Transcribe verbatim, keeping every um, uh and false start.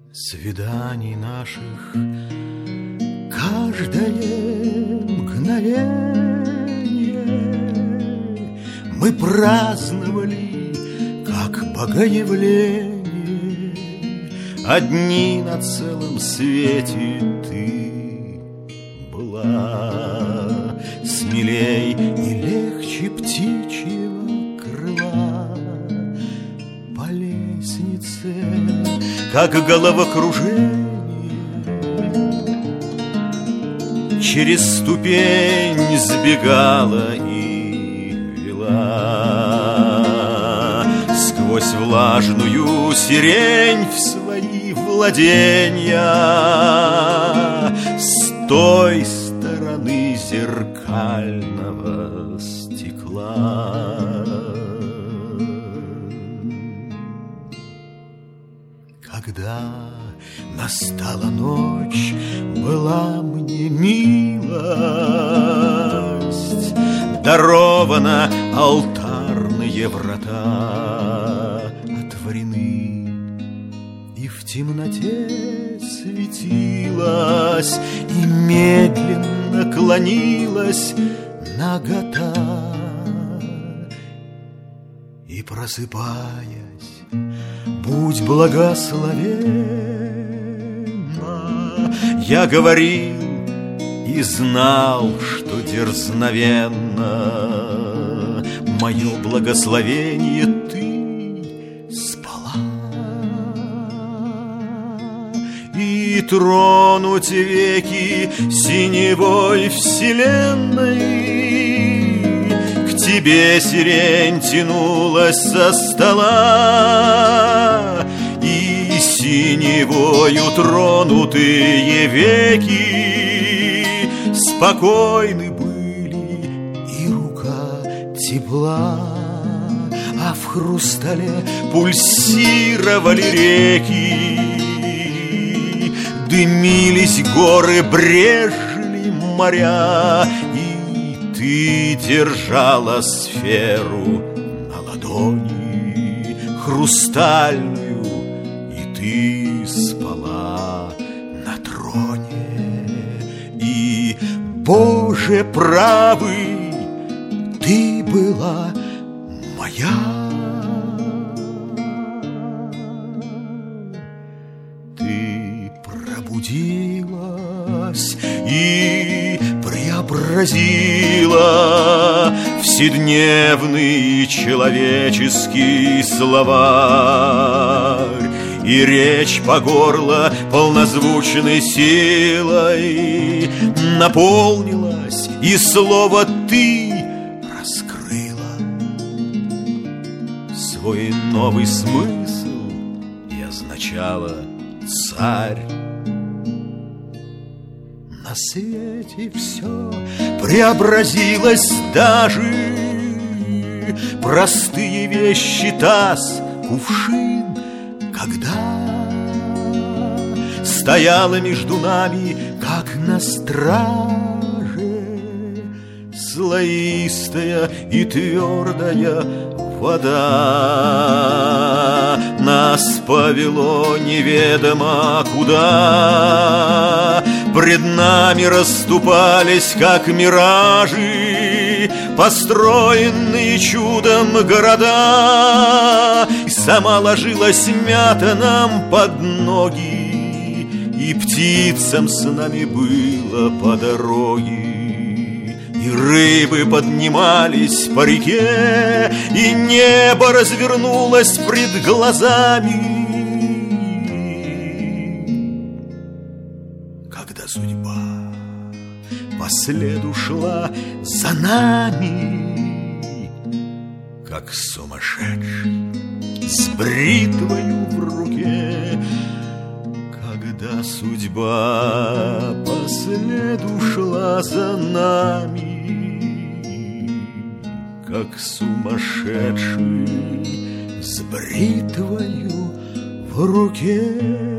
свиданий наших каждое мгновенье мы праздновали, как богоявление. Одни на целом свете ты была, смелей и легче птичьего крыла. По лестнице, как головокружение, через ступень сбегала и вела сквозь влажную сирень в свои владения с той стороны зеркального стекла. Когда настала ночь, была мне милость дарована, алтарные врата отворены, и в темноте светилась и медленно клонилась нагота. И просыпаясь, будь благословенна, я говорил и знал, что дерзновенно мое благословение ты спала. И тронуть веки синевой вселенной к тебе сирень тянулась со стола, и синевою тронутые веки спокойны были, и рука тепла, а в хрустале пульсировали реки, дымились горы, брежели моря, и ты держала сферу на ладони хрустальную, и ты спала на троне. И, Боже правый, ты была моя. Ты пробудилась и преобразила вседневный человеческий словарь, и речь по горло полнозвучной силой наполнилась, и слово ты раскрыла свой новый смысл и означала царь. На свете все преобразилось, даже простые вещи, таз, кувшин, когда стояла между нами, как на страже, слоистая и твердая вода. Нас повело неведомо куда, пред нами расступались, как миражи, построенные чудом города. И сама ложилась мята нам под ноги, и птицам с нами было по дороге. И рыбы поднимались по реке, и небо развернулось пред глазами. Когда судьба по следу шла за нами, как сумасшедший с бритвою в руке. Когда судьба по следу шла за нами, как сумасшедший с бритвою в руке.